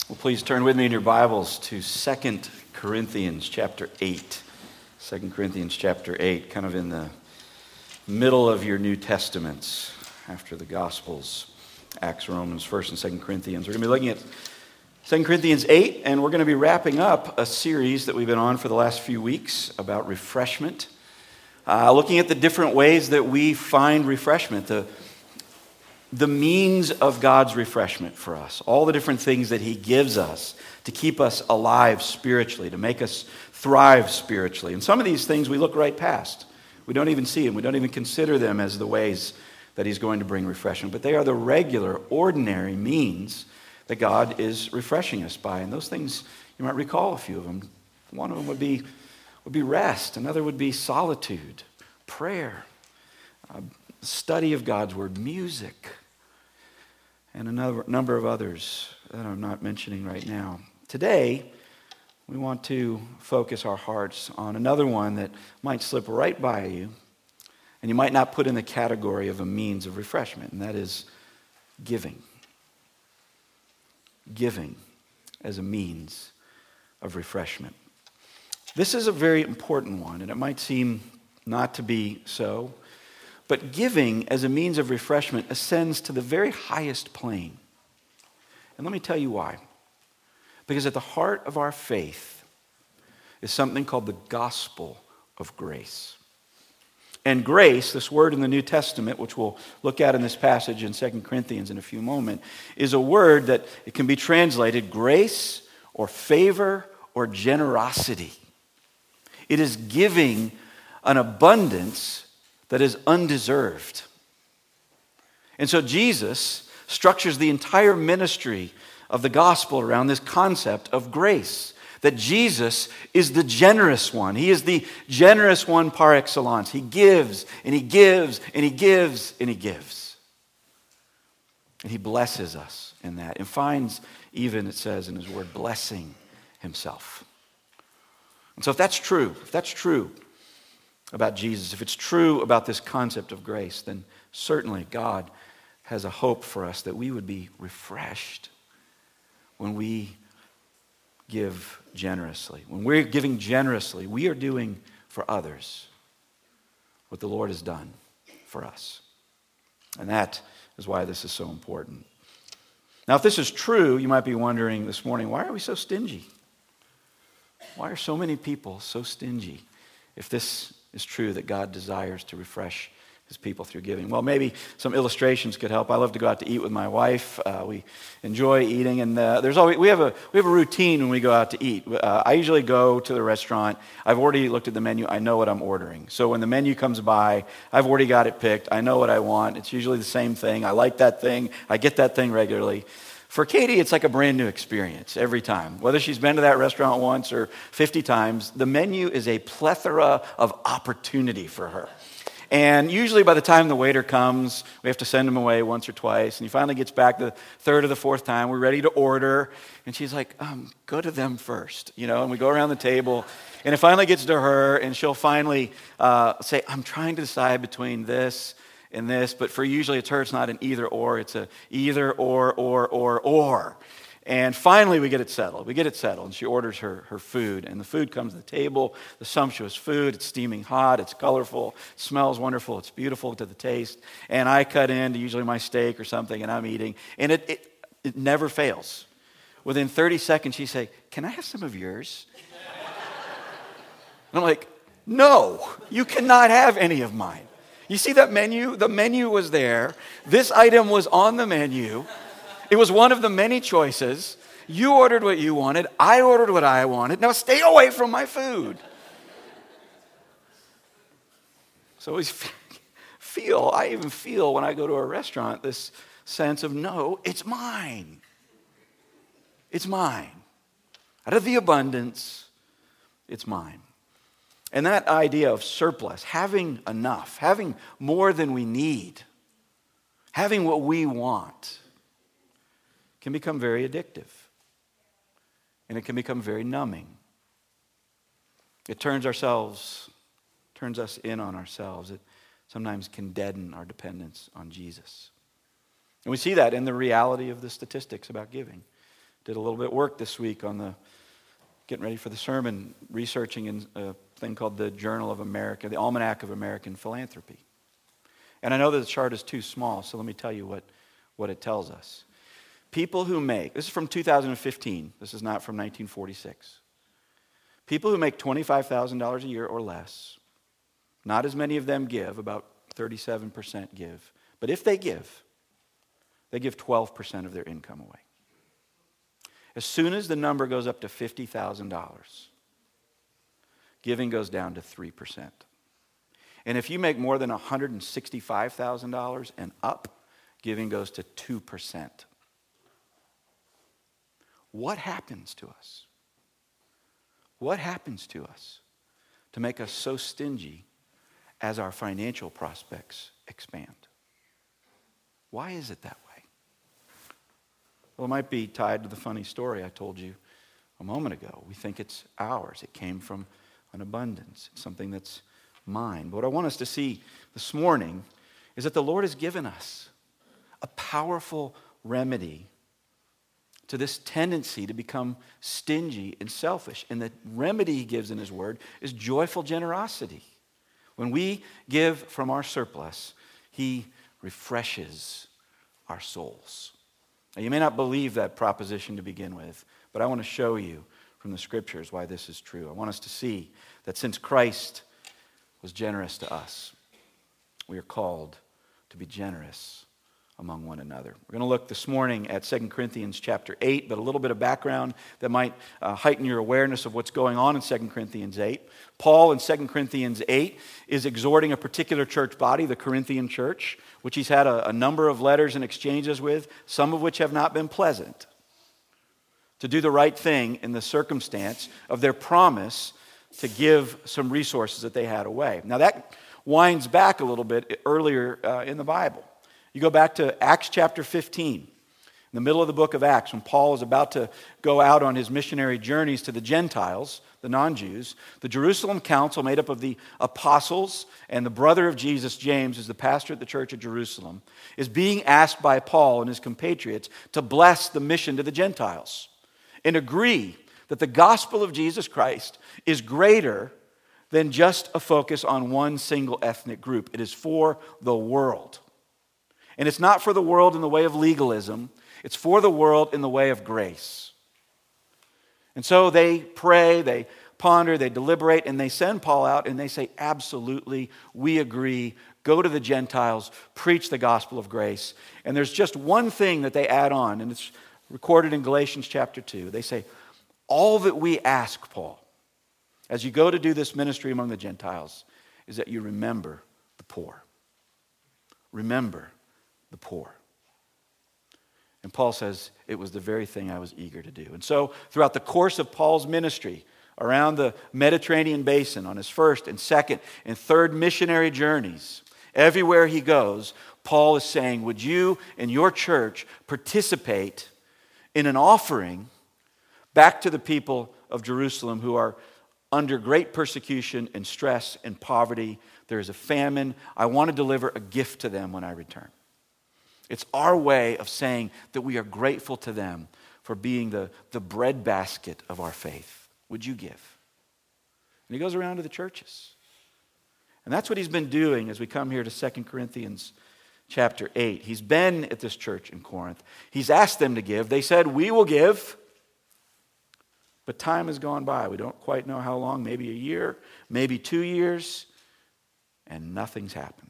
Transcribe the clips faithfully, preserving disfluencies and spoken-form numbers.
Well, please turn with me in your Bibles to Second Corinthians chapter eight. Second Corinthians chapter eight, kind of in the middle of your New Testaments after the Gospels, Acts, Romans, First and Second Corinthians. We're going to be looking at Second Corinthians eight, and we're going to be wrapping up a series that we've been on for the last few weeks about refreshment, uh, looking at the different ways that we find refreshment, the the means of God's refreshment for us, all the different things that He gives us to keep us alive spiritually, to make us thrive spiritually. And some of these things we look right past. We don't even see them. We don't even consider them as the ways that He's going to bring refreshment. But they are the regular, ordinary means that God is refreshing us by. And those things, you might recall a few of them. One of them would be, would be rest. Another would be solitude, prayer, uh, study of God's Word, music, and a number of others that I'm not mentioning right now. Today, we want to focus our hearts on another one that might slip right by you, and you might not put in the category of a means of refreshment, and that is giving. Giving as a means of refreshment. This is a very important one, and it might seem not to be so. But giving as a means of refreshment ascends to the very highest plane. And let me tell you why. Because at the heart of our faith is something called the gospel of grace. And grace, this word in the New Testament, which we'll look at in this passage in Second Corinthians in a few moments, is a word that it can be translated grace or favor or generosity. It is giving an abundance that is undeserved. And so Jesus structures the entire ministry of the gospel around this concept of grace, that Jesus is the generous one. He is the generous one par excellence. He gives, and he gives, and he gives, and he gives. And he blesses us in that, and finds, even it says in his word, blessing himself. And so if that's true, if that's true, about Jesus, if it's true about this concept of grace, then certainly God has a hope for us that we would be refreshed when we give generously. When we're giving generously, we are doing for others what the Lord has done for us. And that is why this is so important. Now, if this is true, you might be wondering this morning, why are we so stingy? Why are so many people so stingy if this is true that God desires to refresh His people through giving? Well, maybe some illustrations could help. I love to go out to eat with my wife. Uh, we enjoy eating, and uh, there's always we have a we have a routine when we go out to eat. Uh, I usually go to the restaurant. I've already looked at the menu. I know what I'm ordering. So when the menu comes by, I've already got it picked. I know what I want. It's usually the same thing. I like that thing. I get that thing regularly. For Katie, it's like a brand new experience every time. Whether she's been to that restaurant once or fifty times, the menu is a plethora of opportunity for her. And usually by the time the waiter comes, we have to send him away once or twice, and he finally gets back the third or the fourth time. We're ready to order, and she's like, um, go to them first, you know, and we go around the table, and it finally gets to her, and she'll finally uh, say, I'm trying to decide between this and this, but for usually it's her, it's not an either or, it's a either or, or, or, or. And finally we get it settled. We get it settled, and she orders her, her food, and the food comes to the table, the sumptuous food, it's steaming hot, it's colorful, it smells wonderful, it's beautiful to the taste, and I cut into usually my steak or something, and I'm eating, and it, it, it never fails. Within thirty seconds, she say, can I have some of yours? And I'm like, no, you cannot have any of mine. You see that menu? The menu was there. This item was on the menu. It was one of the many choices. You ordered what you wanted. I ordered what I wanted. Now stay away from my food. So we feel, I even feel when I go to a restaurant, this sense of, no, it's mine. It's mine. Out of the abundance, it's mine. And that idea of surplus, having enough, having more than we need, having what we want, can become very addictive. And it can become very numbing. It turns ourselves, turns us in on ourselves. It sometimes can deaden our dependence on Jesus. And we see that in the reality of the statistics about giving. Did a little bit of work this week on the getting ready for the sermon, researching in a thing called the Journal of America, the Almanac of American Philanthropy. And I know that the chart is too small, so let me tell you what, what it tells us. People who make, this is from two thousand fifteen, this is not from nineteen forty-six. People who make twenty-five thousand dollars a year or less, not as many of them give, about thirty-seven percent give. But if they give, they give twelve percent of their income away. As soon as the number goes up to fifty thousand dollars, giving goes down to three percent. And if you make more than one hundred sixty-five thousand dollars and up, giving goes to two percent. What happens to us? What happens to us to make us so stingy as our financial prospects expand? Why is it that way? Well, it might be tied to the funny story I told you a moment ago. We think it's ours. It came from an abundance. It's something that's mine. But what I want us to see this morning is that the Lord has given us a powerful remedy to this tendency to become stingy and selfish. And the remedy he gives in his word is joyful generosity. When we give from our surplus, he refreshes our souls. Now, you may not believe that proposition to begin with, but I want to show you from the scriptures why this is true. I want us to see that since Christ was generous to us, we are called to be generous among one another. We're going to look this morning at Second Corinthians chapter eight, but a little bit of background that might uh, heighten your awareness of what's going on in Second Corinthians eight. Paul in Second Corinthians eight is exhorting a particular church body, the Corinthian church, which he's had a, a number of letters and exchanges with, some of which have not been pleasant, to do the right thing in the circumstance of their promise to give some resources that they had away. Now that winds back a little bit earlier uh, in the Bible. You go back to Acts chapter fifteen, in the middle of the book of Acts, when Paul is about to go out on his missionary journeys to the Gentiles, the non-Jews. The Jerusalem council, made up of the apostles and the brother of Jesus, James, who's the pastor at the church of Jerusalem, is being asked by Paul and his compatriots to bless the mission to the Gentiles and agree that the gospel of Jesus Christ is greater than just a focus on one single ethnic group. It is for the world. And it's not for the world in the way of legalism. It's for the world in the way of grace. And so they pray, they ponder, they deliberate, and they send Paul out and they say, absolutely, we agree. Go to the Gentiles, preach the gospel of grace. And there's just one thing that they add on, and it's recorded in Galatians chapter two. They say, all that we ask, Paul, as you go to do this ministry among the Gentiles, is that you remember the poor. Remember the poor. And Paul says, it was the very thing I was eager to do. And so, throughout the course of Paul's ministry around the Mediterranean basin, on his first and second and third missionary journeys, everywhere he goes, Paul is saying, would you and your church participate in an offering back to the people of Jerusalem who are under great persecution and stress and poverty. There is a famine. I want to deliver a gift to them when I return. It's our way of saying that we are grateful to them for being the, the breadbasket of our faith. Would you give? And he goes around to the churches. And that's what he's been doing as we come here to Second Corinthians chapter eight. He's been at this church in Corinth. He's asked them to give. They said, we will give. But time has gone by. We don't quite know how long, maybe a year, maybe two years, and nothing's happened.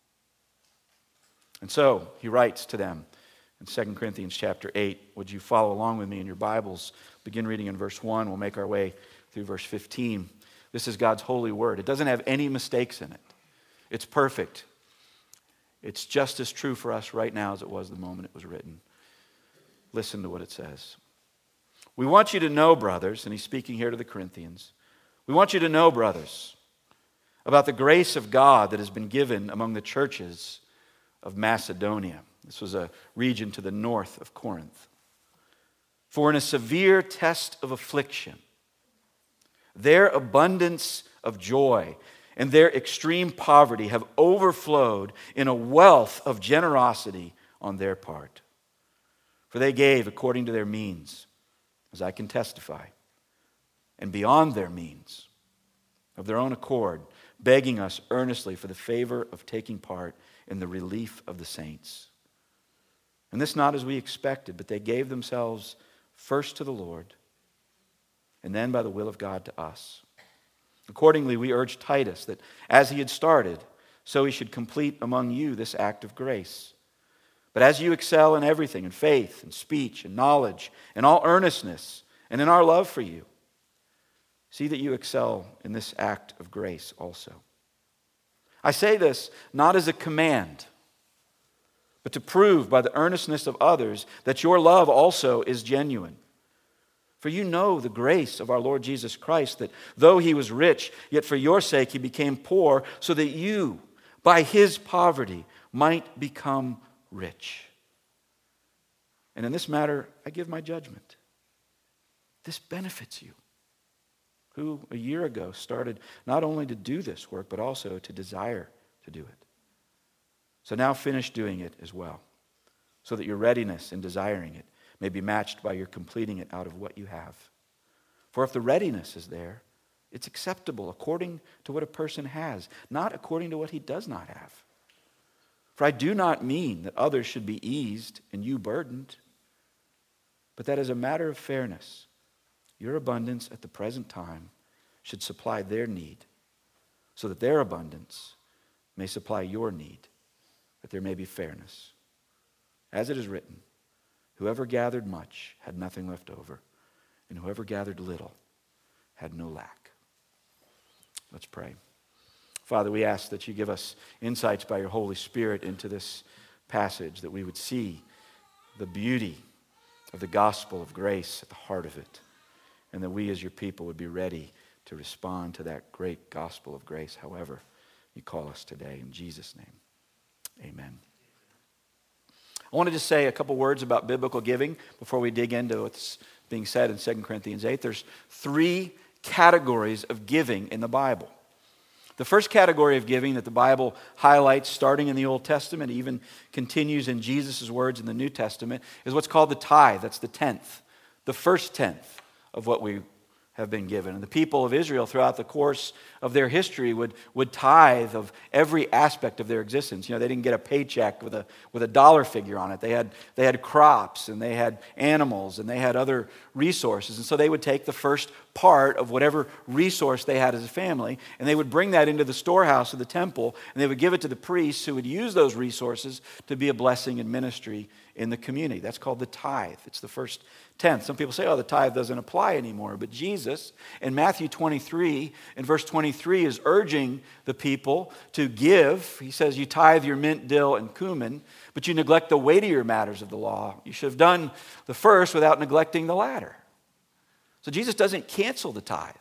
And so he writes to them in Second Corinthians chapter eight. Would you follow along with me in your Bibles? Begin reading in verse one. We'll make our way through verse fifteen. This is God's holy word. It doesn't have any mistakes in it. It's perfect. It's just as true for us right now as it was the moment it was written. Listen to what it says. We want you to know, brothers, and he's speaking here to the Corinthians. We want you to know, brothers, about the grace of God that has been given among the churches of Macedonia. This was a region to the north of Corinth. For in a severe test of affliction, their abundance of joy and their extreme poverty have overflowed in a wealth of generosity on their part. For they gave according to their means, as I can testify, and beyond their means, of their own accord, begging us earnestly for the favor of taking part in the relief of the saints. And this not as we expected, but they gave themselves first to the Lord, and then by the will of God to us. Accordingly, we urge Titus that as he had started, so he should complete among you this act of grace. But as you excel in everything, in faith, and speech, and knowledge, and all earnestness, and in our love for you, see that you excel in this act of grace also. I say this not as a command, but to prove by the earnestness of others that your love also is genuine. For you know the grace of our Lord Jesus Christ, that though he was rich, yet for your sake he became poor, so that you, by his poverty, might become rich. And in this matter, I give my judgment. This benefits you, who a year ago started not only to do this work, but also to desire to do it. So now finish doing it as well, so that your readiness in desiring it may be matched by your completing it out of what you have. For if the readiness is there, it's acceptable according to what a person has, not according to what he does not have. For I do not mean that others should be eased and you burdened, but that as a matter of fairness, your abundance at the present time should supply their need, so that their abundance may supply your need, that there may be fairness. As it is written, whoever gathered much had nothing left over, and whoever gathered little had no lack. Let's pray. Father, we ask that you give us insights by your Holy Spirit into this passage, that we would see the beauty of the gospel of grace at the heart of it, and that we as your people would be ready to respond to that great gospel of grace, however you call us today. In Jesus' name, amen. I want to just say a couple words about biblical giving before we dig into what's being said in Second Corinthians eight. There's three categories of giving in the Bible. The first category of giving that the Bible highlights, starting in the Old Testament, even continues in Jesus' words in the New Testament, is what's called the tithe. That's the tenth, the first tenth of what we have been given. And the people of Israel throughout the course of their history would, would tithe of every aspect of their existence. You know, they didn't get a paycheck with a with a dollar figure on it. They had they had crops, and they had animals, and they had other resources. And so they would take the first part of whatever resource they had as a family, and they would bring that into the storehouse of the temple, and they would give it to the priests who would use those resources to be a blessing and ministry in the community. That's called the tithe. It's the first tenth. Some people say, oh, the tithe doesn't apply anymore. But Jesus, in Matthew twenty-three, in verse twenty-three, is urging the people to give. He says, you tithe your mint, dill, and cumin, but you neglect the weightier matters of the law. You should have done the first without neglecting the latter. So Jesus doesn't cancel the tithe.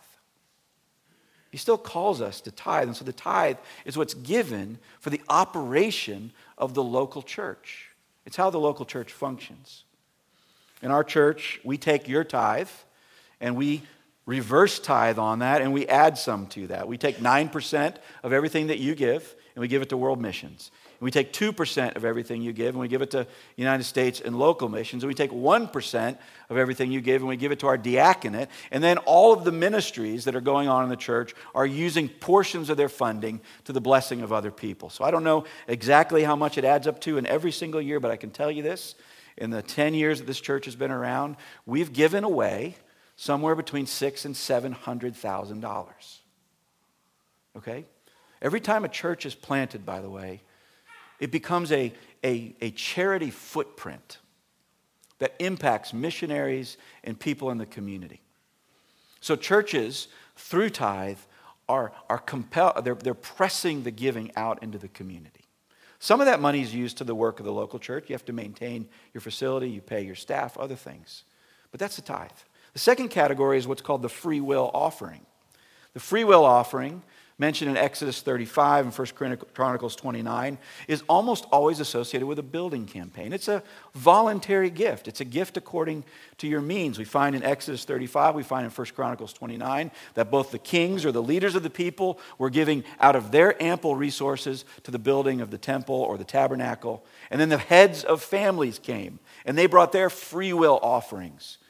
He still calls us to tithe. And so the tithe is what's given for the operation of the local church. It's how the local church functions. In our church, we take your tithe and we reverse tithe on that, and we add some to that. We take nine percent of everything that you give, and we give it to world missions. And we take two percent of everything you give, and we give it to United States and local missions. And we take one percent of everything you give, and we give it to our diaconate. And then all of the ministries that are going on in the church are using portions of their funding to the blessing of other people. So I don't know exactly how much it adds up to in every single year, but I can tell you this. In the ten years that this church has been around, we've given away somewhere between six and seven hundred thousand dollars. Okay? Every time a church is planted, by the way, it becomes a, a, a charity footprint that impacts missionaries and people in the community. So churches, through tithe, are, are compelled, they're, they're pressing the giving out into the community. Some of that money is used to the work of the local church. You have to maintain your facility, you pay your staff, other things. But that's the tithe. The second category is what's called the free will offering. The free will offering, mentioned in Exodus thirty-five and First Chronicles twenty-nine, is almost always associated with a building campaign. It's a voluntary gift. It's a gift according to your means. We find in Exodus thirty-five, we find in First Chronicles twenty-nine, that both the kings or the leaders of the people were giving out of their ample resources to the building of the temple or the tabernacle. And then the heads of families came, and they brought their free will offerings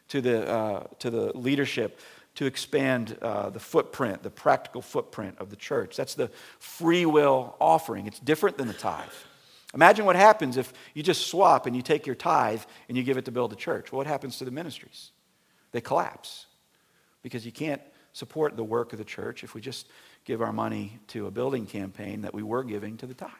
to the, uh, to the leadership to expand uh, the footprint, the practical footprint of the church. That's the free will offering. It's different than the tithe. Imagine what happens if you just swap and you take your tithe and you give it to build a church. Well, what happens to the ministries? They collapse because you can't support the work of the church if we just give our money to a building campaign that we were giving to the tithe.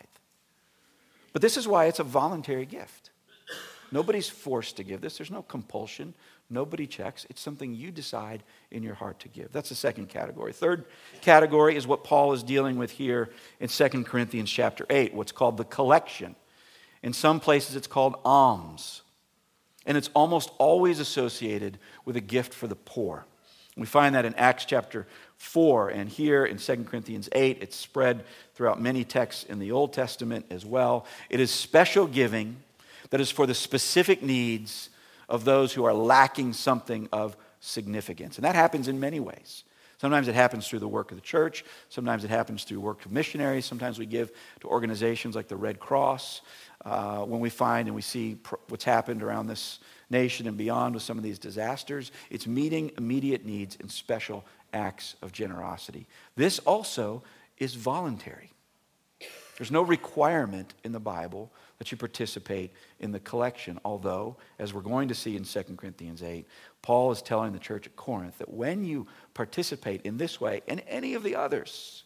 But this is why it's a voluntary gift. Nobody's forced to give this. There's no compulsion. Nobody checks. It's something you decide in your heart to give. That's the second category. Third category is what Paul is dealing with here in Second Corinthians chapter eight, what's called the collection. In some places it's called alms. And it's almost always associated with a gift for the poor. We find that in Acts chapter four, and here in Second Corinthians eight. It's spread throughout many texts in the Old Testament as well. It is special giving that is for the specific needs of those who are lacking something of significance. And that happens in many ways. Sometimes it happens through the work of the church. Sometimes it happens through work of missionaries. Sometimes we give to organizations like the Red Cross. Uh, when we find and we see pr- what's happened around this nation and beyond with some of these disasters, it's meeting immediate needs in special acts of generosity. This also is voluntary. There's no requirement in the Bible that you participate in the collection, although, as we're going to see in Second Corinthians eight, Paul is telling the church at Corinth that when you participate in this way and any of the others,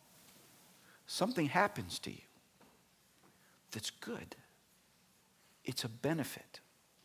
something happens to you that's good. It's a benefit.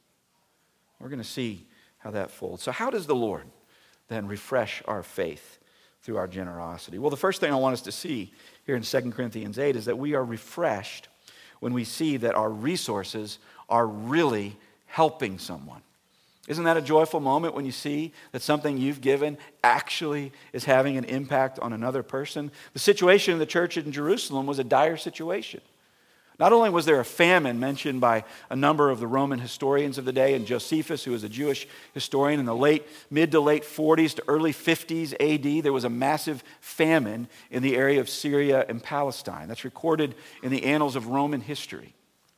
We're going to see how that folds. So how does the Lord then refresh our faith through our generosity? Well, the first thing I want us to see here in Second Corinthians eight is that we are refreshed when we see that our resources are really helping someone. Isn't that a joyful moment when you see that something you've given actually is having an impact on another person? The situation in the church in Jerusalem was a dire situation. Not only was there a famine mentioned by a number of the Roman historians of the day, and Josephus, who was a Jewish historian in the late, mid to late forties to early fifties A D, there was a massive famine in the area of Syria and Palestine. That's recorded in the annals of Roman history.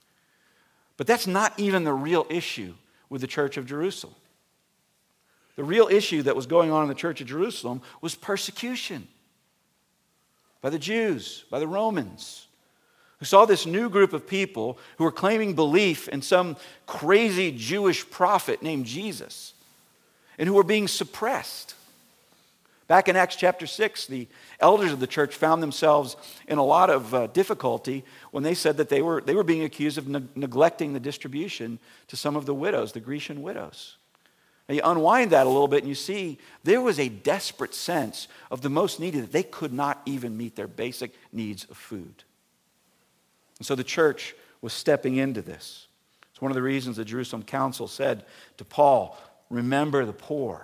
But that's not even the real issue with the church of Jerusalem. The real issue that was going on in the church of Jerusalem was persecution by the Jews, by the Romans, who saw this new group of people who were claiming belief in some crazy Jewish prophet named Jesus, and who were being suppressed. Back in Acts chapter six, the elders of the church found themselves in a lot of uh, difficulty when they said that they were, they were being accused of ne- neglecting the distribution to some of the widows, the Grecian widows. And you unwind that a little bit and you see there was a desperate sense of the most needy that they could not even meet their basic needs of food. And so the church was stepping into this. It's one of the reasons the Jerusalem Council said to Paul, remember the poor.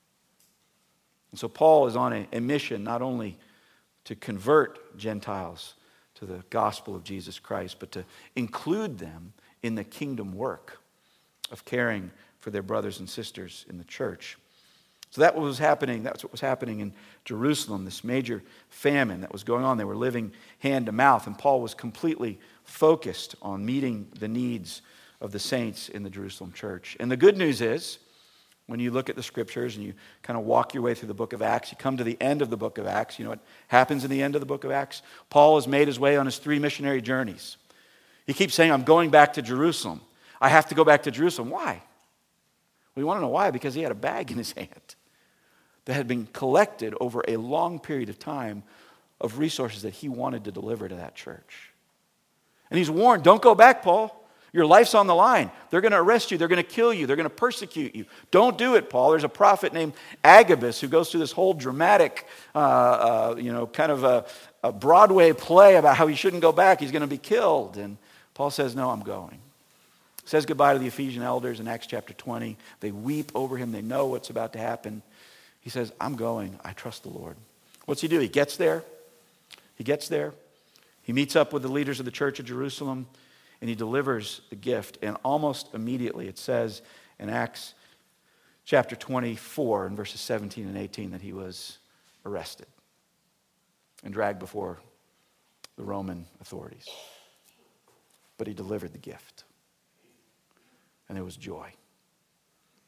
And so Paul is on a, a mission not only to convert Gentiles to the gospel of Jesus Christ, but to include them in the kingdom work of caring for their brothers and sisters in the church. So that was happening. That's what was happening in Jerusalem, this major famine that was going on. They were living hand to mouth, and Paul was completely focused on meeting the needs of the saints in the Jerusalem church. And the good news is, when you look at the scriptures and you kind of walk your way through the book of Acts, you come to the end of the book of Acts. You know what happens in the end of the book of Acts? Paul has made his way on his three missionary journeys. He keeps saying, I'm going back to Jerusalem. I have to go back to Jerusalem. Why? We want to know why, because he had a bag in his hand that had been collected over a long period of time of resources that he wanted to deliver to that church. And he's warned, don't go back, Paul. Your life's on the line. They're going to arrest you. They're going to kill you. They're going to persecute you. Don't do it, Paul. There's a prophet named Agabus who goes through this whole dramatic, uh, uh, you know, kind of a, a Broadway play about how he shouldn't go back. He's going to be killed. And Paul says, no, I'm going. Says goodbye to the Ephesian elders in Acts chapter twenty. They weep over him. They know what's about to happen. He says, I'm going. I trust the Lord. What's he do? He gets there. He gets there. He meets up with the leaders of the church of Jerusalem, and he delivers the gift. And almost immediately it says in Acts chapter twenty-four in verses seventeen and eighteen that he was arrested and dragged before the Roman authorities. But he delivered the gift. And there was joy.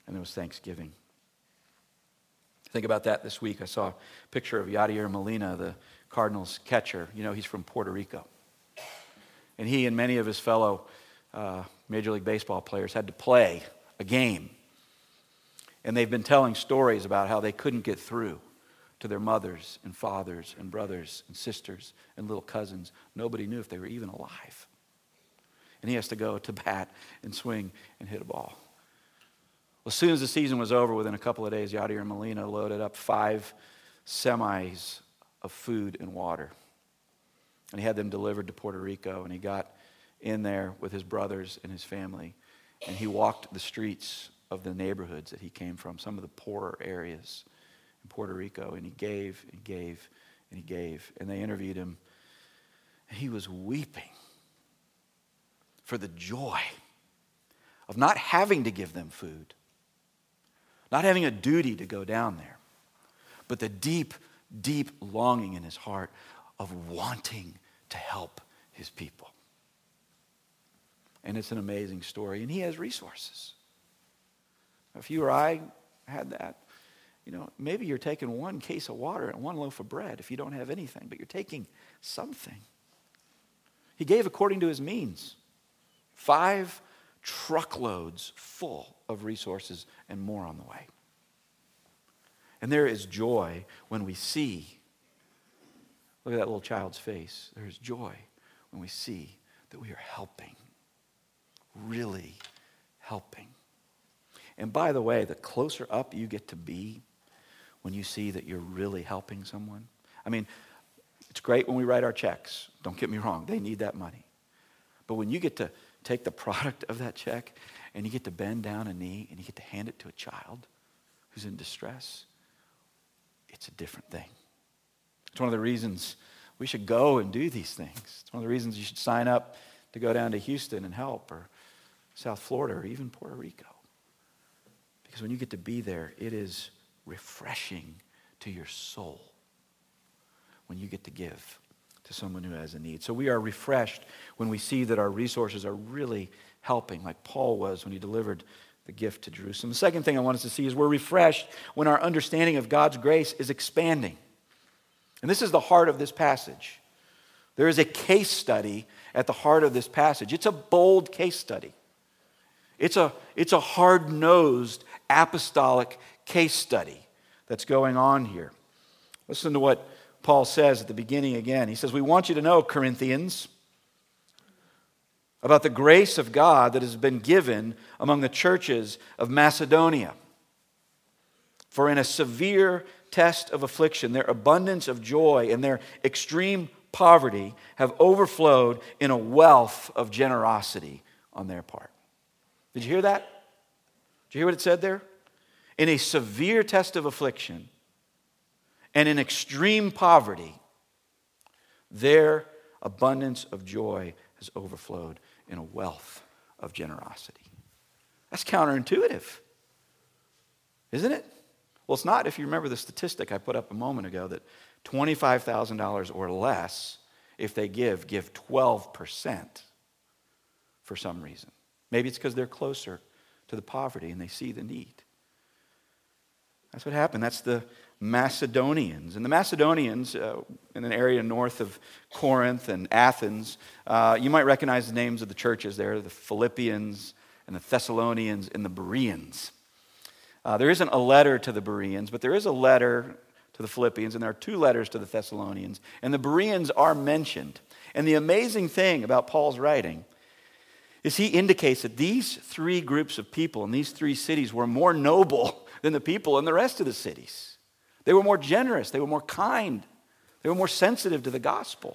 and there was thanksgiving. Think about that this week. I saw a picture of Yadier Molina, the Cardinals catcher. You know, he's from Puerto Rico. And he and many of his fellow uh, Major League Baseball players had to play a game. And they've been telling stories about how they couldn't get through to their mothers and fathers and brothers and sisters and little cousins. Nobody knew if they were even alive. And he has to go to bat and swing and hit a ball. Well, as soon as the season was over, within a couple of days, Yadier Molina loaded up five semis of food and water. And he had them delivered to Puerto Rico, and he got in there with his brothers and his family, and he walked the streets of the neighborhoods that he came from, some of the poorer areas in Puerto Rico, and he gave and gave and he gave. And they interviewed him, and he was weeping for the joy of not having to give them food, not having a duty to go down there, but the deep, deep longing in his heart of wanting to help his people. And it's an amazing story, and he has resources. If you or I had that, you know, maybe you're taking one case of water and one loaf of bread if you don't have anything, but you're taking something. He gave according to his means. Five truckloads full of resources and more on the way. And there is joy when we see, look at that little child's face. There is joy when we see that we are helping, really helping. And by the way, the closer up you get to be when you see that you're really helping someone. I mean, it's great when we write our checks. Don't get me wrong. They need that money. But when you get to take the product of that check and you get to bend down a knee and you get to hand it to a child who's in distress, it's a different thing. It's one of the reasons we should go and do these things. It's one of the reasons you should sign up to go down to Houston and help, or South Florida, or even Puerto Rico. Because when you get to be there, it is refreshing to your soul when you get to give to someone who has a need. So we are refreshed when we see that our resources are really helping, like Paul was when he delivered the gift to Jerusalem. The second thing I want us to see is we're refreshed when our understanding of God's grace is expanding. And this is the heart of this passage. There is a case study at the heart of this passage. It's a bold case study. It's a, it's a hard-nosed apostolic case study that's going on here. Listen to what Paul says at the beginning again. He says, "We want you to know, Corinthians, about the grace of God that has been given among the churches of Macedonia. For in a severe test of affliction, their abundance of joy and their extreme poverty have overflowed in a wealth of generosity on their part." Did you hear that? Did you hear what it said there? In a severe test of affliction and in extreme poverty, their abundance of joy has overflowed in a wealth of generosity. That's counterintuitive, isn't it? Well, it's not if you remember the statistic I put up a moment ago that twenty-five thousand dollars or less, if they give, give twelve percent for some reason. Maybe it's because they're closer to the poverty and they see the need. That's what happened. That's the Macedonians. And the Macedonians, uh, in an area north of Corinth and Athens, uh, you might recognize the names of the churches there, the Philippians and the Thessalonians and the Bereans. Uh, there isn't a letter to the Bereans, but there is a letter to the Philippians, and there are two letters to the Thessalonians, and the Bereans are mentioned. And the amazing thing about Paul's writing is he indicates that these three groups of people in these three cities were more noble than the people in the rest of the cities. They were more generous. They were more kind. They were more sensitive to the gospel.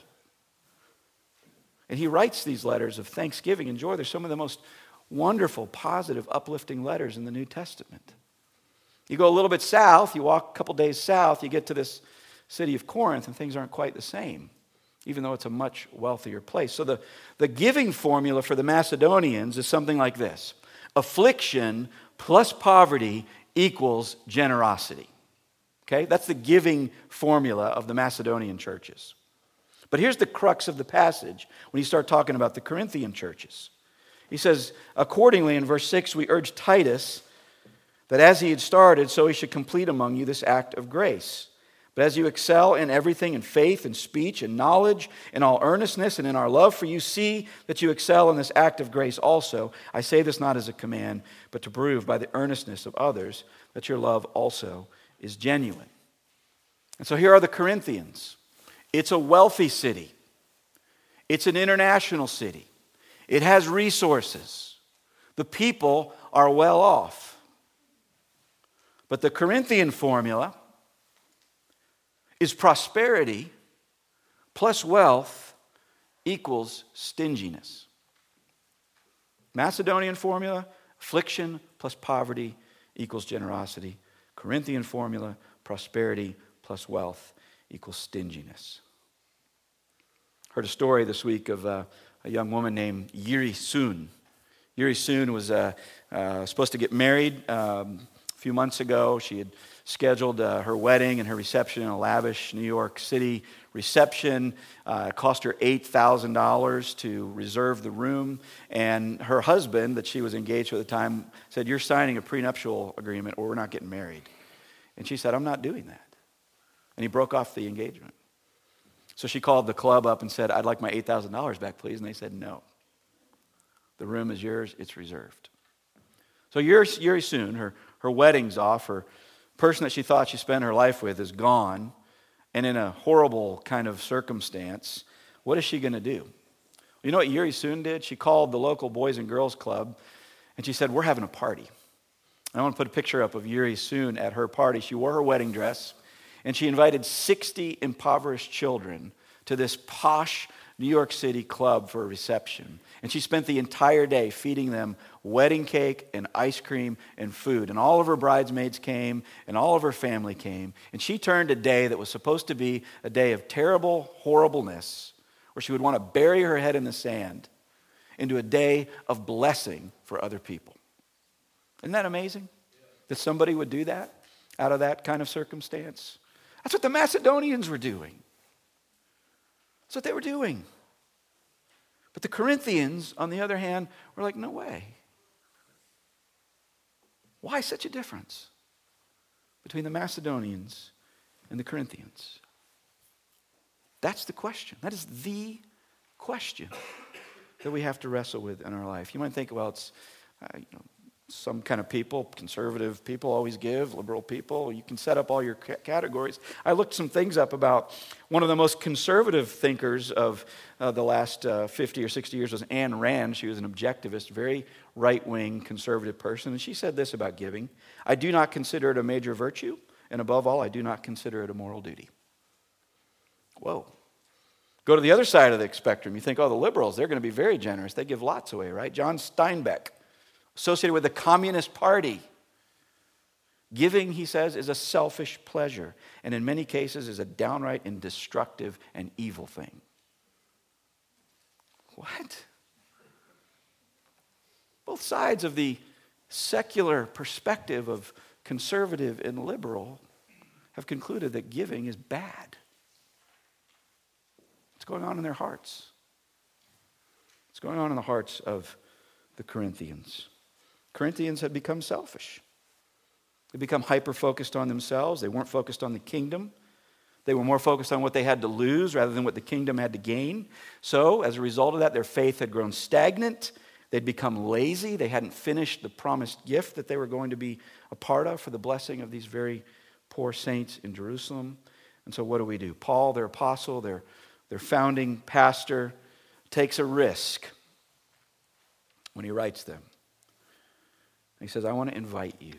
And he writes these letters of thanksgiving and joy. They're some of the most wonderful, positive, uplifting letters in the New Testament. You go a little bit south, you walk a couple days south, you get to this city of Corinth, and things aren't quite the same, even though it's a much wealthier place. So the, the giving formula for the Macedonians is something like this: affliction plus poverty equals generosity. Okay, that's the giving formula of the Macedonian churches. But here's the crux of the passage when you start talking about the Corinthian churches. He says, accordingly, in verse six, we urge Titus that as he had started, so he should complete among you this act of grace. But as you excel in everything, in faith and speech and knowledge, in all earnestness and in our love for you, see that you excel in this act of grace also. I say this not as a command, but to prove by the earnestness of others that your love also is genuine. And so here are the Corinthians. It's a wealthy city. It's an international city. It has resources. The people are well off. But the Corinthian formula is prosperity plus wealth equals stinginess. Macedonian formula, affliction plus poverty equals generosity. Corinthian formula, prosperity plus wealth equals stinginess. Heard a story this week of uh, a young woman named Yuri Sun. Yuri Sun was uh, uh, supposed to get married um, a few months ago. She had scheduled uh, her wedding and her reception in a lavish New York City reception. Uh, it cost her eight thousand dollars to reserve the room. And her husband, that she was engaged to at the time, said, "You're signing a prenuptial agreement or we're not getting married." And she said, "I'm not doing that." And he broke off the engagement. So she called the club up and said, "I'd like my eight thousand dollars back, please." And they said, "No. The room is yours. It's reserved." So Yuri, Yuri Sun, her, her wedding's off. Her person that she thought she spent her life with is gone. And in a horrible kind of circumstance, what is she going to do? You know what Yuri Sun did? She called the local Boys and Girls Club, and she said, "We're having a party." I want to put a picture up of Yuri Sun at her party. She wore her wedding dress, and she invited sixty impoverished children to this posh New York City club for a reception. And she spent the entire day feeding them wedding cake and ice cream and food. And all of her bridesmaids came, and all of her family came. And she turned a day that was supposed to be a day of terrible horribleness, where she would want to bury her head in the sand, into a day of blessing for other people. Isn't that amazing? That somebody would do that out of that kind of circumstance? That's what the Macedonians were doing. That's what they were doing. But the Corinthians, on the other hand, were like, no way. Why such a difference between the Macedonians and the Corinthians? That's the question. That is the question that we have to wrestle with in our life. You might think, well, it's uh, you know, some kind of people, conservative people always give, liberal people. You can set up all your c- categories. I looked some things up about one of the most conservative thinkers of uh, the last uh, fifty or sixty years was Ayn Rand. She was an objectivist, very right-wing conservative person. And she said this about giving: "I do not consider it a major virtue, and above all, I do not consider it a moral duty." Whoa. Go to the other side of the spectrum. You think, oh, the liberals, they're going to be very generous. They give lots away, right? John Steinbeck, associated with the Communist Party. Giving, he says, is a selfish pleasure, and in many cases is a downright and destructive and evil thing. What? Both sides of the secular perspective of conservative and liberal have concluded that giving is bad. What's going on in their hearts? What's going on in the hearts of the Corinthians? Corinthians had become selfish. They become hyper-focused on themselves. They weren't focused on the kingdom. They were more focused on what they had to lose rather than what the kingdom had to gain. So, as a result of that, their faith had grown stagnant. They'd become lazy. They hadn't finished the promised gift that they were going to be a part of for the blessing of these very poor saints in Jerusalem. And so what do we do? Paul, their apostle, their, their founding pastor, takes a risk when he writes them. He says, I want to invite you.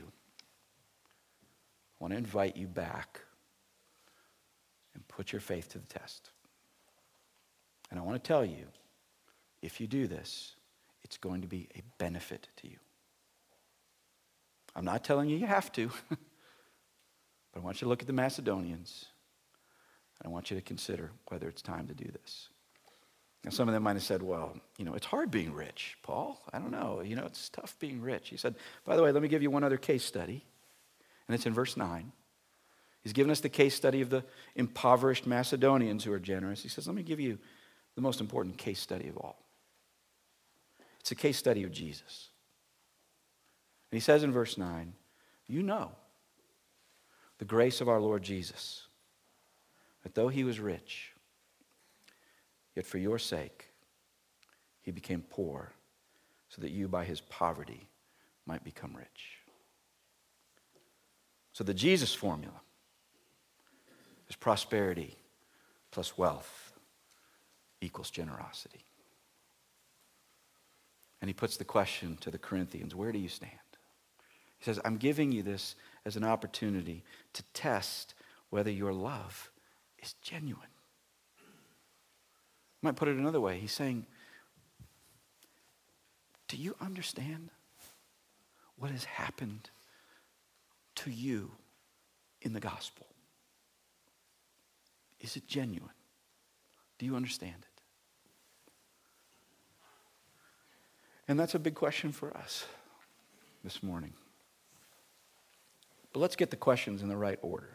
I want to invite you back and put your faith to the test. And I want to tell you, if you do this, it's going to be a benefit to you. I'm not telling you you have to, but I want you to look at the Macedonians, and I want you to consider whether it's time to do this. Now, some of them might have said, well, you know, it's hard being rich, Paul. I don't know. You know, it's tough being rich. He said, by the way, let me give you one other case study, and it's in verse nine. He's given us the case study of the impoverished Macedonians who are generous. He says, let me give you the most important case study of all. It's a case study of Jesus. And he says in verse nine, you know the grace of our Lord Jesus, that though he was rich, yet for your sake he became poor, so that you by his poverty might become rich. So the Jesus formula is prosperity plus wealth equals generosity. And he puts the question to the Corinthians, where do you stand? He says, I'm giving you this as an opportunity to test whether your love is genuine. I might put it another way. He's saying, do you understand what has happened to you in the gospel? Is it genuine? Do you understand it? And that's a big question for us this morning. But let's get the questions in the right order.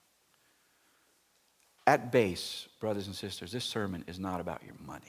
At base, brothers and sisters, this sermon is not about your money.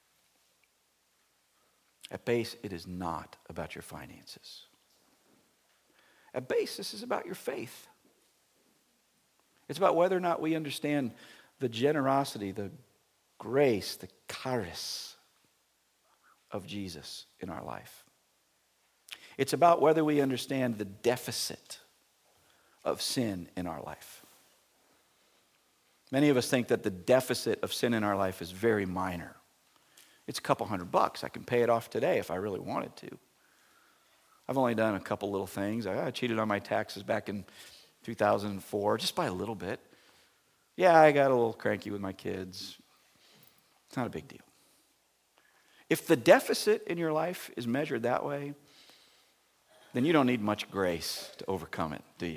At base, it is not about your finances. At base, this is about your faith. It's about whether or not we understand the generosity, the grace, the charis of Jesus in our life. It's about whether we understand the deficit of sin in our life. Many of us think that the deficit of sin in our life is very minor. It's a couple hundred bucks. I can pay it off today if I really wanted to. I've only done a couple little things. I, I cheated on my taxes back in two thousand four, just by a little bit. Yeah, I got a little cranky with my kids. It's not a big deal. If the deficit in your life is measured that way, then you don't need much grace to overcome it, do you?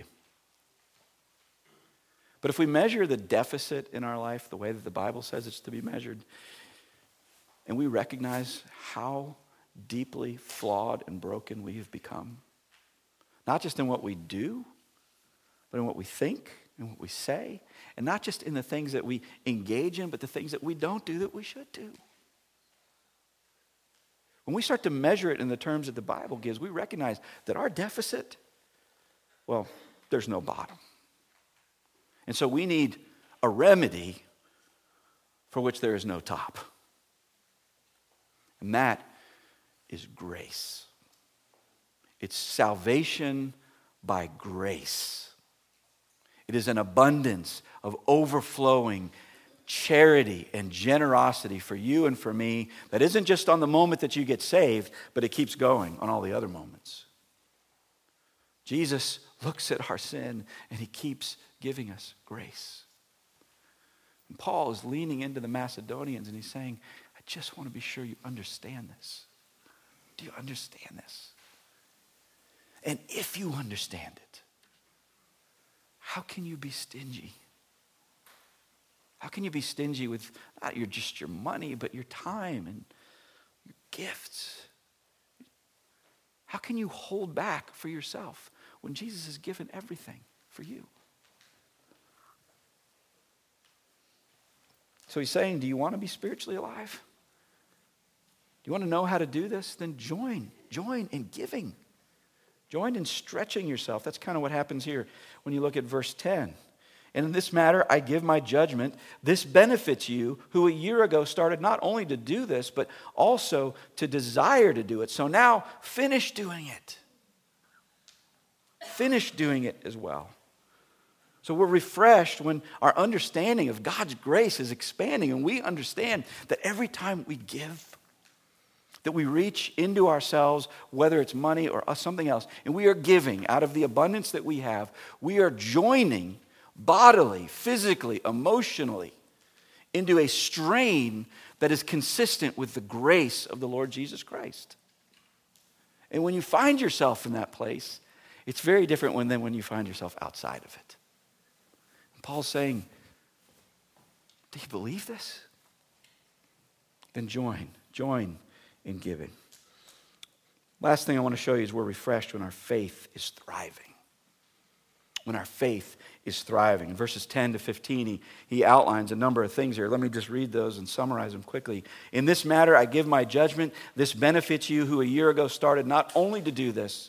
But if we measure the deficit in our life the way that the Bible says it's to be measured, and we recognize how deeply flawed and broken we have become, not just in what we do, but in what we think and what we say, and not just in the things that we engage in, but the things that we don't do that we should do. When we start to measure it in the terms that the Bible gives, we recognize that our deficit, well, there's no bottom. And so we need a remedy for which there is no top. And that is grace. It's salvation by grace. It is an abundance of overflowing charity and generosity for you and for me that isn't just on the moment that you get saved, but it keeps going on all the other moments. Jesus looks at our sin and he keeps giving us grace. And Paul is leaning into the Macedonians and he's saying, I just want to be sure you understand this. Do you understand this? And if you understand it, how can you be stingy? How can you be stingy with not your just your money, but your time and your gifts? How can you hold back for yourself when Jesus has given everything for you? So he's saying, do you want to be spiritually alive? Do you want to know how to do this? Then join. Join in giving. Join in stretching yourself. That's kind of what happens here when you look at verse ten. And in this matter, I give my judgment. This benefits you who a year ago started not only to do this, but also to desire to do it. So now finish doing it. Finish doing it as well. So we're refreshed when our understanding of God's grace is expanding and we understand that every time we give, that we reach into ourselves, whether it's money or something else, and we are giving out of the abundance that we have, we are joining bodily, physically, emotionally into a strain that is consistent with the grace of the Lord Jesus Christ. And when you find yourself in that place, it's very different when, than when you find yourself outside of it. And Paul's saying, do you believe this? Then join, join in giving. Last thing I want to show you is we're refreshed when our faith is thriving. When our faith is thriving. In verses ten to fifteen, he, he outlines a number of things here. Let me just read those and summarize them quickly. In this matter, I give my judgment. This benefits you who a year ago started not only to do this,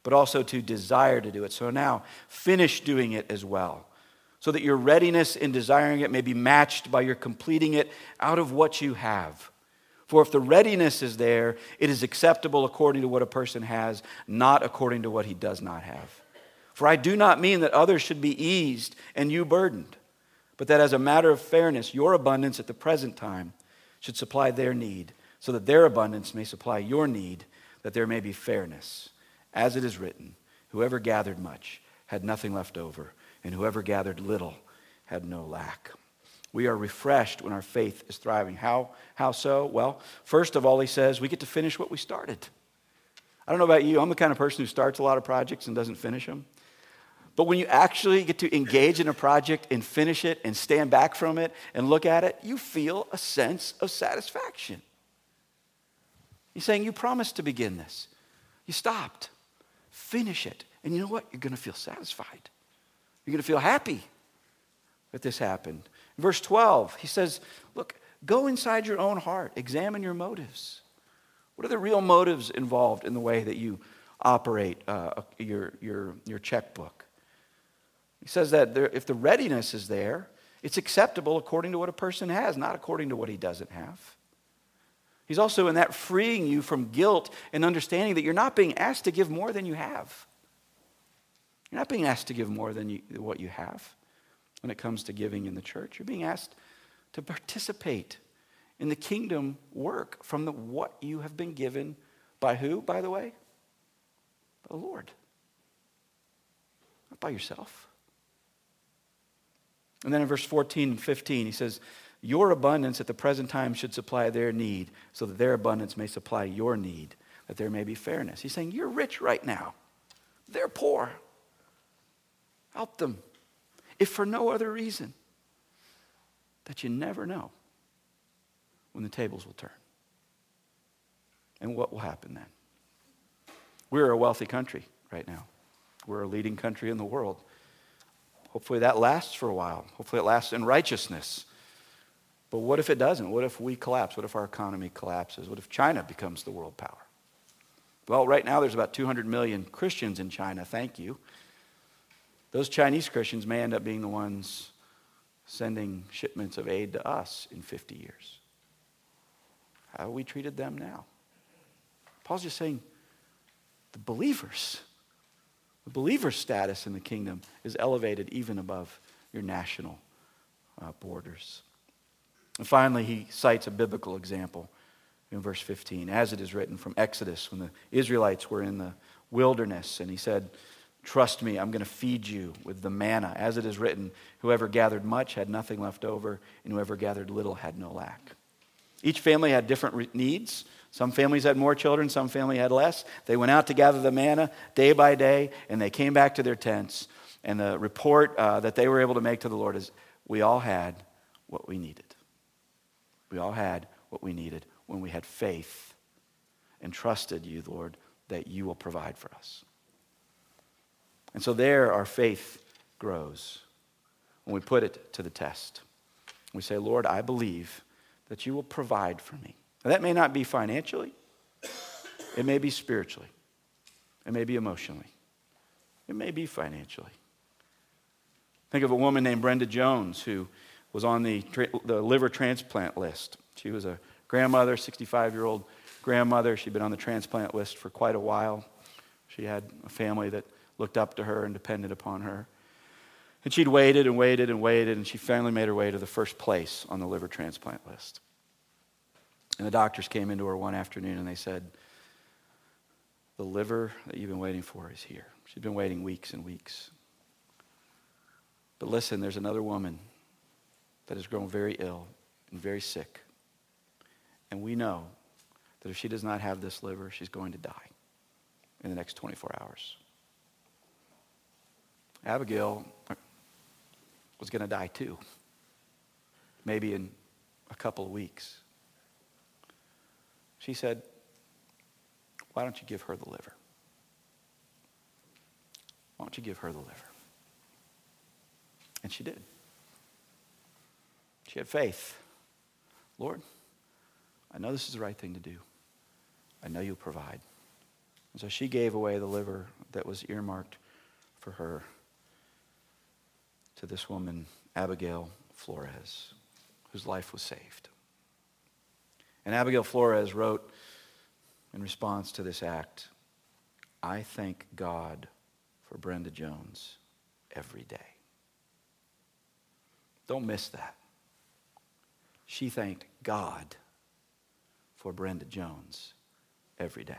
but also to desire to do it. So now, finish doing it as well, so that your readiness in desiring it may be matched by your completing it out of what you have. For if the readiness is there, it is acceptable according to what a person has, not according to what he does not have. For I do not mean that others should be eased and you burdened, but that as a matter of fairness, your abundance at the present time should supply their need, so that their abundance may supply your need, that there may be fairness. As it is written, whoever gathered much had nothing left over, and whoever gathered little had no lack. We are refreshed when our faith is thriving. How, how so? Well, first of all, he says we get to finish what we started. I don't know about you. I'm the kind of person who starts a lot of projects and doesn't finish them. But when you actually get to engage in a project and finish it and stand back from it and look at it, you feel a sense of satisfaction. He's saying you promised to begin this. You stopped. Finish it. And you know what? You're going to feel satisfied. You're going to feel happy that this happened. In verse twelve, he says, look, go inside your own heart. Examine your motives. What are the real motives involved in the way that you operate uh, your, your, your checkbook? He says that there, if the readiness is there, it's acceptable according to what a person has, not according to what he doesn't have. He's also in that freeing you from guilt and understanding that you're not being asked to give more than you have. You're not being asked to give more than you, what you have when it comes to giving in the church. You're being asked to participate in the kingdom work from the, what you have been given by who, by the way? By the Lord. Not by yourself. And then in verse fourteen and fifteen, he says, your abundance at the present time should supply their need, so that their abundance may supply your need, that there may be fairness. He's saying, you're rich right now. They're poor. Help them, if for no other reason, that you never know when the tables will turn. And what will happen then? We're a wealthy country right now. We're a leading country in the world. Hopefully that lasts for a while. Hopefully it lasts in righteousness. But what if it doesn't? What if we collapse? What if our economy collapses? What if China becomes the world power? Well, right now there's about two hundred million Christians in China, thank you. Those Chinese Christians may end up being the ones sending shipments of aid to us in fifty years. How have we treated them now? Paul's just saying the believers, the believer's status in the kingdom is elevated even above your national uh, borders. And finally, he cites a biblical example in verse fifteen, as it is written from Exodus when the Israelites were in the wilderness, and he said, trust me, I'm going to feed you with the manna. As it is written, whoever gathered much had nothing left over, and whoever gathered little had no lack. Each family had different re- needs. Some families had more children, some family had less. They went out to gather the manna day by day, and they came back to their tents. And the report uh, that they were able to make to the Lord is, we all had what we needed. We all had what we needed when we had faith and trusted you, Lord, that you will provide for us. And so there our faith grows when we put it to the test. We say, Lord, I believe that you will provide for me. Now, that may not be financially. It may be spiritually. It may be emotionally. It may be financially. Think of a woman named Brenda Jones who was on the, tra- the liver transplant list. She was a grandmother, sixty-five-year-old grandmother. She'd been on the transplant list for quite a while. She had a family that looked up to her and depended upon her. And she'd waited and waited and waited, and she finally made her way to the first place on the liver transplant list. And the doctors came into her one afternoon and they said, the liver that you've been waiting for is here. She'd been waiting weeks and weeks. But listen, there's another woman that has grown very ill and very sick. And we know that if she does not have this liver, she's going to die in the next twenty-four hours. Abigail was going to die too, maybe in a couple of weeks. She said, why don't you give her the liver? Why don't you give her the liver? And she did. She had faith. Lord, I know this is the right thing to do. I know you'll provide. And so she gave away the liver that was earmarked for her to this woman, Abigail Flores, whose life was saved. And Abigail Flores wrote in response to this act, "I thank God for Brenda Jones every day." Don't miss that. She thanked God for Brenda Jones every day.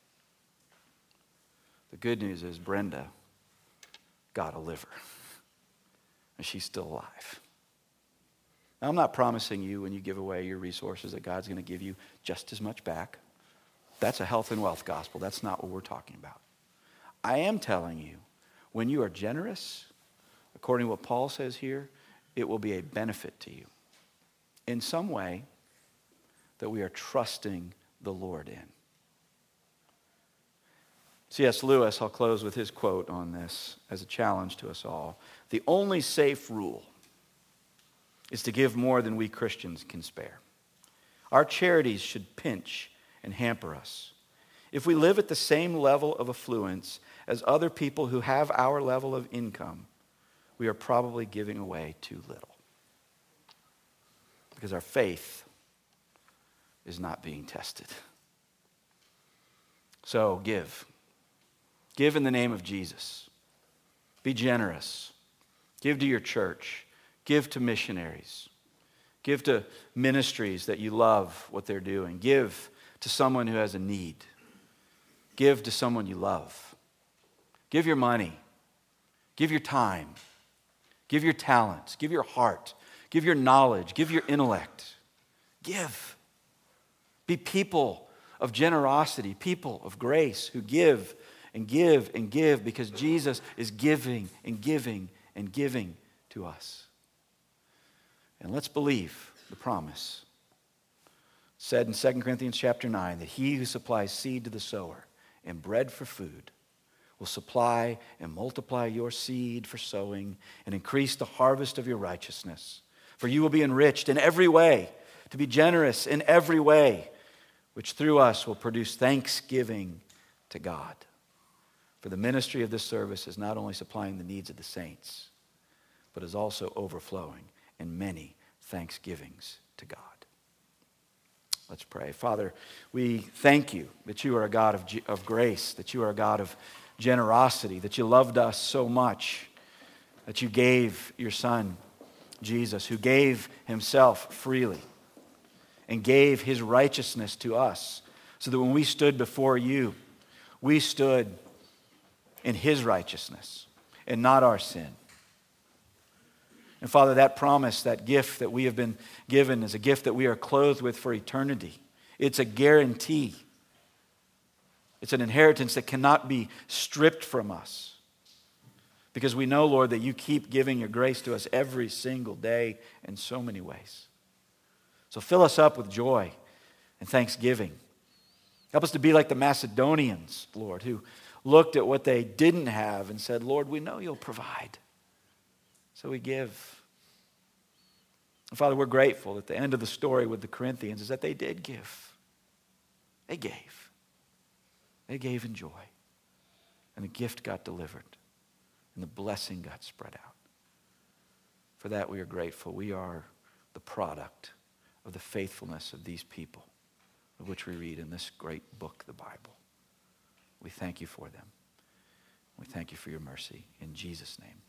The good news is Brenda got a liver, and she's still alive. Now, I'm not promising you when you give away your resources that God's going to give you just as much back. That's a health and wealth gospel. That's not what we're talking about. I am telling you, when you are generous, according to what Paul says here, it will be a benefit to you in some way that we are trusting the Lord in. C S Lewis, I'll close with his quote on this as a challenge to us all. "The only safe rule is to give more than we Christians can spare. Our charities should pinch and hamper us. If we live at the same level of affluence as other people who have our level of income, we are probably giving away too little, because our faith is not being tested." So give. Give in the name of Jesus. Be generous. Give to your church. Give to missionaries. Give to ministries that you love what they're doing. Give to someone who has a need. Give to someone you love. Give your money. Give your time. Give your talents. Give your heart. Give your knowledge. Give your intellect. Give. Be people of generosity, people of grace who give and give and give because Jesus is giving and giving and giving to us. And let's believe the promise said in Second Corinthians chapter nine that he who supplies seed to the sower and bread for food will supply and multiply your seed for sowing and increase the harvest of your righteousness. For you will be enriched in every way, to be generous in every way, which through us will produce thanksgiving to God. For the ministry of this service is not only supplying the needs of the saints, but is also overflowing in many thanksgivings to God. Let's pray. Father, we thank you that you are a God of, of grace, that you are a God of generosity, that you loved us so much, that you gave your Son, Jesus, who gave himself freely and gave his righteousness to us, so that when we stood before you, we stood in his righteousness and not our sin. And Father, that promise, that gift that we have been given is a gift that we are clothed with for eternity. It's a guarantee. It's an inheritance that cannot be stripped from us. Because we know, Lord, that you keep giving your grace to us every single day in so many ways. So fill us up with joy and thanksgiving. Help us to be like the Macedonians, Lord, who looked at what they didn't have and said, Lord, we know you'll provide. So we give. And Father, we're grateful that the end of the story with the Corinthians is that they did give. They gave. They gave in joy. And the gift got delivered. And the blessing got spread out. For that we are grateful. We are the product of the faithfulness of these people, of which we read in this great book, the Bible. We thank you for them. We thank you for your mercy. In Jesus' name.